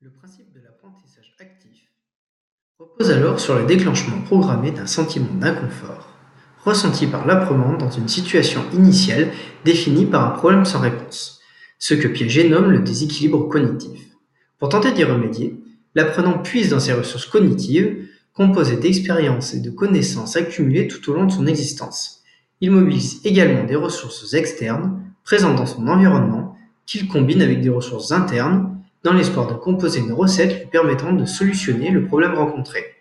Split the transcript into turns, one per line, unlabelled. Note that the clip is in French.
Le principe de l'apprentissage actif repose alors sur le déclenchement programmé d'un sentiment d'inconfort, ressenti par l'apprenant dans une situation initiale définie par un problème sans réponse, ce que Piaget nomme le déséquilibre cognitif. Pour tenter d'y remédier, l'apprenant puise dans ses ressources cognitives, composées d'expériences et de connaissances accumulées tout au long de son existence. Il mobilise également des ressources externes, présentes dans son environnement, qu'il combine avec des ressources internes, dans l'espoir de composer une recette lui permettant de solutionner le problème rencontré.